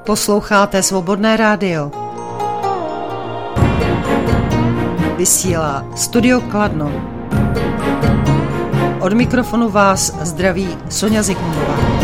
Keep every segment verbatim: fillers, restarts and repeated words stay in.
Posloucháte Svobodné rádio. Vysílá Studio Kladno. Od mikrofonu vás zdraví Soňa Zikmundová.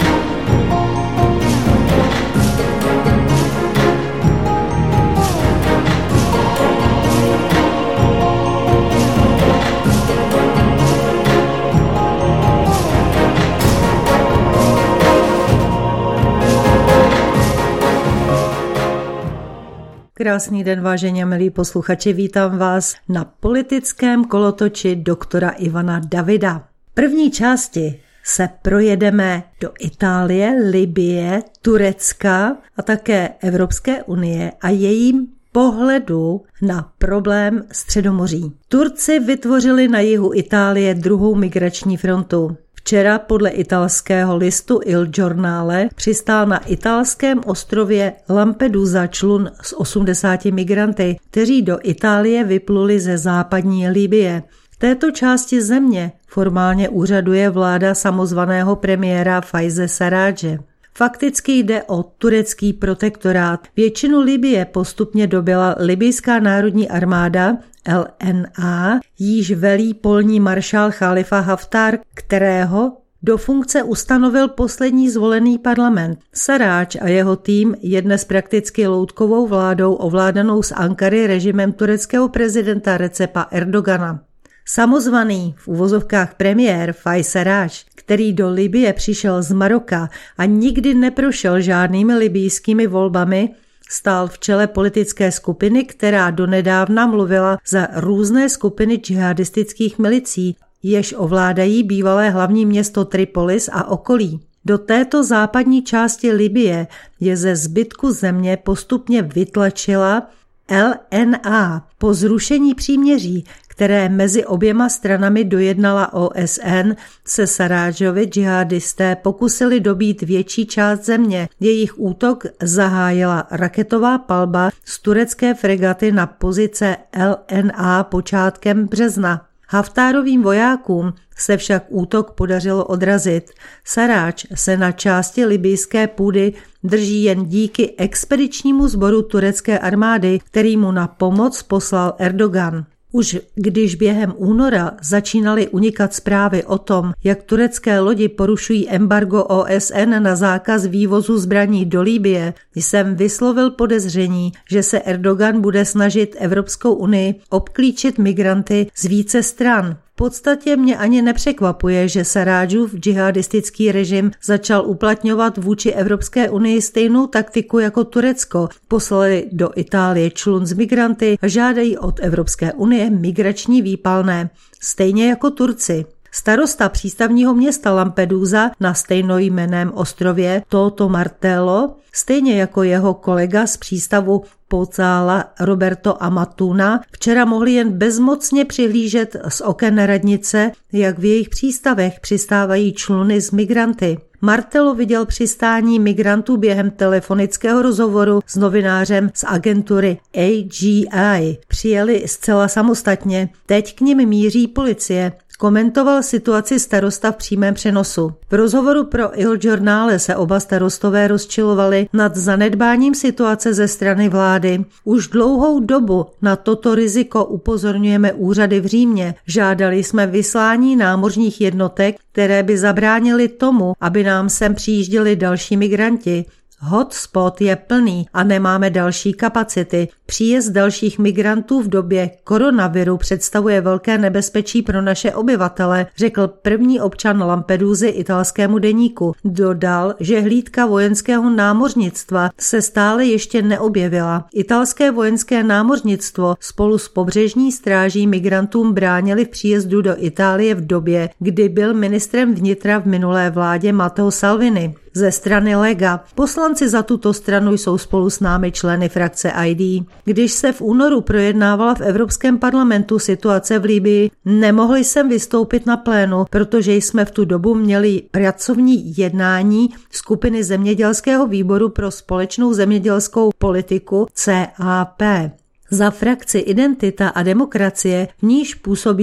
Krásný den, vážení a milí posluchači, vítám vás na politickém kolotoči doktora Ivana Davida. V první části se projedeme do Itálie, Libye, Turecka a také Evropské unie a jejím pohledu na problém Středomoří. Turci vytvořili na jihu Itálie druhou migrační frontu. Včera podle italského listu Il Giornale přistál na italském ostrově Lampedusa člun s osmdesáti migranty, kteří do Itálie vypluli ze západní Libye. V této části země formálně úřaduje vláda samozvaného premiéra Faize Sarraje. Fakticky jde o turecký protektorát. Většinu Libye postupně dobyla libyjská národní armáda L N A, jíž velí polní maršál Chalifa Haftar, kterého do funkce ustanovil poslední zvolený parlament. Sarraj a jeho tým je dnes prakticky loutkovou vládou ovládanou z Ankary režimem tureckého prezidenta Recepa Erdogana. Samozvaný v uvozovkách premiér Faiz Sarraj, který do Libye přišel z Maroka a nikdy neprošel žádnými libijskými volbami, stál v čele politické skupiny, která donedávna mluvila za různé skupiny džihadistických milicí, jež ovládají bývalé hlavní město Tripolis a okolí. Do této západní části Libye je ze zbytku země postupně vytlačila L N A po zrušení příměří, které mezi oběma stranami dojednala O S N, se Sarrajovi džihadisté pokusili dobít větší část země. Jejich útok zahájila raketová palba z turecké fregaty na pozice L N A počátkem března. Haftárovým vojákům se však útok podařilo odrazit. Sarraj se na části libijské půdy drží jen díky expedičnímu sboru turecké armády, který mu na pomoc poslal Erdogan. Už když během února začínaly unikat zprávy o tom, jak turecké lodi porušují embargo O S N na zákaz vývozu zbraní do Libye, jsem vyslovil podezření, že se Erdogan bude snažit Evropskou unii obklíčit migranty z více stran. V podstatě mě ani nepřekvapuje, že Sarrajův džihadistický režim začal uplatňovat vůči Evropské unii stejnou taktiku jako Turecko. Poslali do Itálie člun z migranty a žádají od Evropské unie migrační výpalné, stejně jako Turci. Starosta přístavního města Lampedusa na stejnojmenném ostrově Toto Martello, stejně jako jeho kolega z přístavu Pozzala Roberto Amatuna, včera mohli jen bezmocně přihlížet z oken radnice, jak v jejich přístavech přistávají čluny z migranty. Martello viděl přistání migrantů během telefonického rozhovoru s novinářem z agentury A G I. Přijeli zcela samostatně, teď k nim míří policie. Komentoval situaci starosta v přímém přenosu. V rozhovoru pro Il Giornale se oba starostové rozčilovali nad zanedbáním situace ze strany vlády. Už dlouhou dobu na toto riziko upozorňujeme úřady v Římě. Žádali jsme vyslání námořních jednotek, které by zabránily tomu, aby nám sem přijížděli další migranti. Hotspot je plný a nemáme další kapacity. Příjezd dalších migrantů v době koronaviru představuje velké nebezpečí pro naše obyvatele, řekl první občan Lampedusy italskému deníku. Dodal, že hlídka vojenského námořnictva se stále ještě neobjevila. Italské vojenské námořnictvo spolu s pobřežní stráží migrantům bránili v příjezdu do Itálie v době, kdy byl ministrem vnitra v minulé vládě Matteo Salvini. Ze strany Lega. Poslanci za tuto stranu jsou spolu s námi členy frakce I D. Když se v únoru projednávala v Evropském parlamentu situace v Libyi, nemohli jsem vystoupit na plénu, protože jsme v tu dobu měli pracovní jednání skupiny zemědělského výboru pro společnou zemědělskou politiku C A P. Za frakci Identita a demokracie, v níž působí i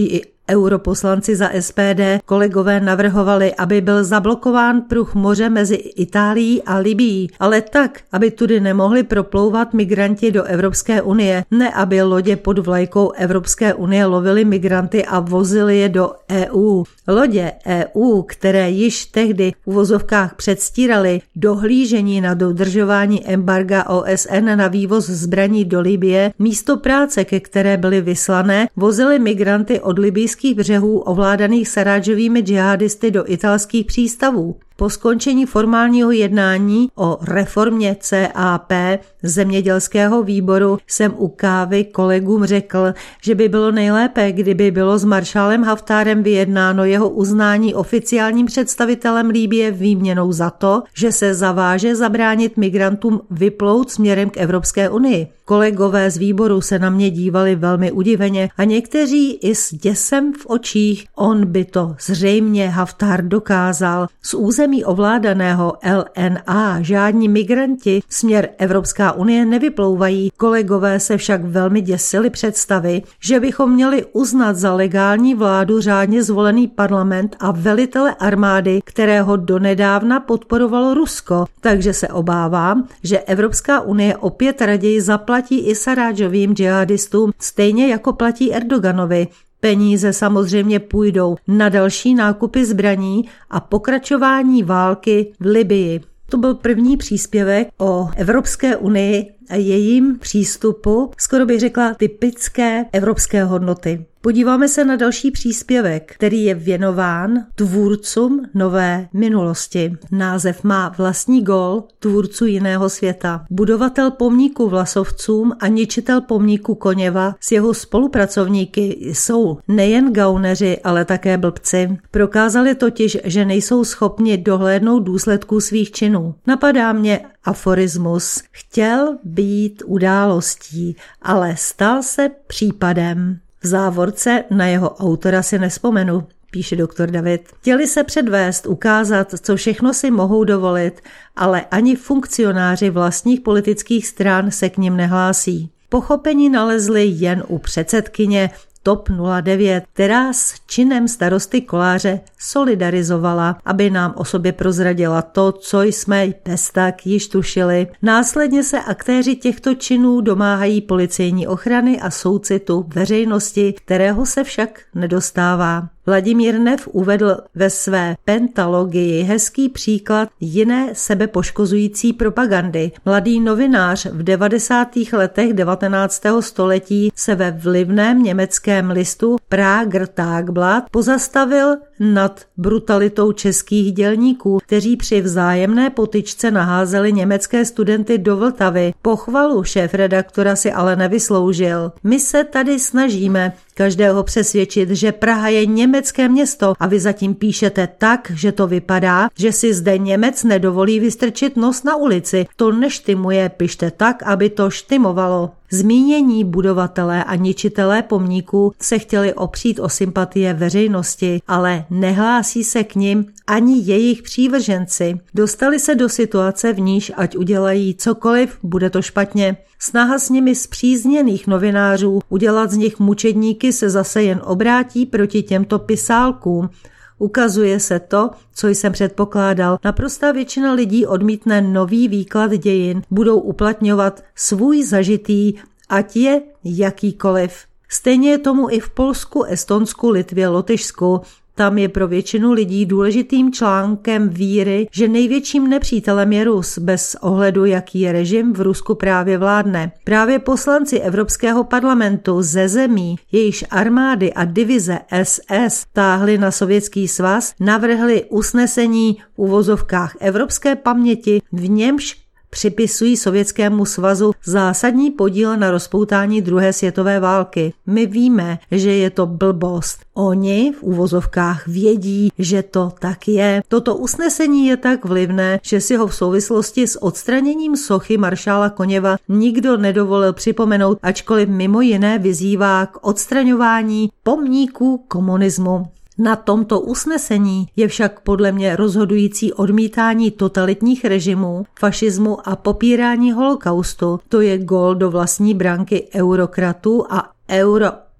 Europoslanci za S P D kolegové navrhovali, aby byl zablokován pruh moře mezi Itálií a Libyí, ale tak, aby tudy nemohli proplouvat migranti do Evropské unie, ne aby lodě pod vlajkou Evropské unie lovili migranty a vozili je do E U. Lodě E U, které již tehdy v uvozovkách předstírali dohlížení na dodržování embarga O S N na vývoz zbraní do Libye, místo práce, ke které byly vyslané, vozili migranty od libijských břehů ovládaných Sarádžovými džihadisty do italských přístavů. Po skončení formálního jednání o reformě C A P zemědělského výboru jsem u kávy kolegům řekl, že by bylo nejlépe, kdyby bylo s maršálem Haftárem vyjednáno jeho uznání oficiálním představitelem Libye výměnou za to, že se zaváže zabránit migrantům vyplout směrem k Evropské unii. Kolegové z výboru se na mě dívali velmi udiveně a někteří i s děsem v očích. On by to zřejmě Haftár dokázal. Z území ovládaného L N A žádní migranti směr Evropská unie nevyplouvají. Kolegové se však velmi děsili představy, že bychom měli uznat za legální vládu řádně zvolený parlament a velitele armády, kterého donedávna podporovalo Rusko. Takže se obávám, že Evropská unie opět raději zaplatí platí i Sarádžovým džihadistům, stejně jako platí Erdoganovi. Peníze samozřejmě půjdou na další nákupy zbraní a pokračování války v Libyi. To byl první příspěvek o Evropské unii a jejím přístupu, skoro bych řekla typické evropské hodnoty. Podíváme se na další příspěvek, který je věnován tvůrcům nové minulosti. Název má Vlastní gól tvůrců jiného světa. Budovatel pomníku Vlasovcům a ničitel pomníku Koněva s jeho spolupracovníky jsou nejen gauneři, ale také blbci. Prokázali totiž, že nejsou schopni dohlédnout důsledků svých činů. Napadá mě aforismus. Chtěl být událostí, ale stal se případem. V závorce na jeho autora si nespomenu, píše doktor David. Chtěli se předvést, ukázat, co všechno si mohou dovolit, ale ani funkcionáři vlastních politických stran se k nim nehlásí. Pochopení nalezli jen u předsedkyně T O P nula devět, která s činem starosty Koláře solidarizovala, aby nám o sobě prozradila to, co jsme bez tak již tušili. Následně se aktéři těchto činů domáhají policejní ochrany a soucitu veřejnosti, kterého se však nedostává. Vladimír Neff uvedl ve své pentalogii hezký příklad jiné sebepoškozující propagandy. Mladý novinář v devadesátých letech devatenáctého století se ve vlivném německém listu Prager Tagblatt pozastavil nad brutalitou českých dělníků, kteří při vzájemné potyčce naházeli německé studenty do Vltavy. Pochvalu šéfredaktora si ale nevysloužil. My se tady snažíme každého přesvědčit, že Praha je německé město a vy zatím píšete tak, že to vypadá, že si zde Němec nedovolí vystrčit nos na ulici. To neštymuje, pište tak, aby to štimovalo. Zmínění budovatelé a ničitelé pomníků se chtěli opřít o sympatie veřejnosti, ale nehlásí se k nim ani jejich přívrženci. Dostali se do situace, v níž ať udělají cokoliv, bude to špatně. Snaha s nimi spřízněných novinářů udělat z nich mučedníky se zase jen obrátí proti těmto pisálkům. Ukazuje se to, co jsem předpokládal. Naprostá většina lidí odmítne nový výklad dějin, budou uplatňovat svůj zažitý, ať je jakýkoliv. Stejně je tomu i v Polsku, Estonsku, Litvě, Lotyšsku. Tam je pro většinu lidí důležitým článkem víry, že největším nepřítelem je Rus, bez ohledu, jaký režim v Rusku právě vládne. Právě poslanci Evropského parlamentu ze zemí, jejichž armády a divize S S táhly na Sovětský svaz, navrhli usnesení v uvozovkách evropské paměti, v němž připisují Sovětskému svazu zásadní podíl na rozpoutání druhé světové války. My víme, že je to blbost. Oni v uvozovkách vědí, že to tak je. Toto usnesení je tak vlivné, že si ho v souvislosti s odstraněním sochy maršála Koněva nikdo nedovolil připomenout, ačkoliv mimo jiné vyzývá k odstraňování pomníků komunismu. Na tomto usnesení je však podle mě rozhodující odmítání totalitních režimů, fašismu a popírání holokaustu. To je gól do vlastní branky eurokratů a euro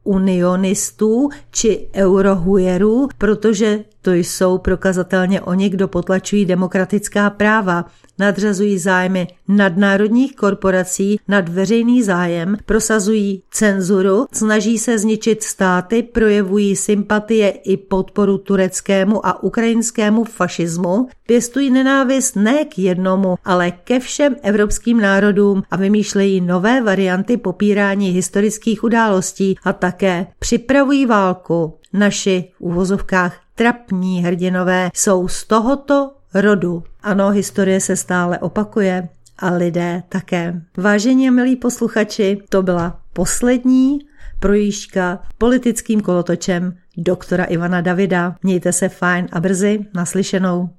unionistů či eurohujerů, protože to jsou prokazatelně oni, kdo potlačují demokratická práva, nadřazují zájmy nadnárodních korporací nad veřejný zájem, prosazují cenzuru, snaží se zničit státy, projevují sympatie i podporu tureckému a ukrajinskému fašismu, pěstují nenávist ne k jednomu, ale ke všem evropským národům a vymýšlejí nové varianty popírání historických událostí a také připravují válku. Naši v uvozovkách trapní hrdinové jsou z tohoto rodu. Ano, historie se stále opakuje a lidé také. Vážení a milí posluchači, to byla poslední projížďka politickým kolotočem doktora Ivana Davida. Mějte se fajn a brzy naslyšenou.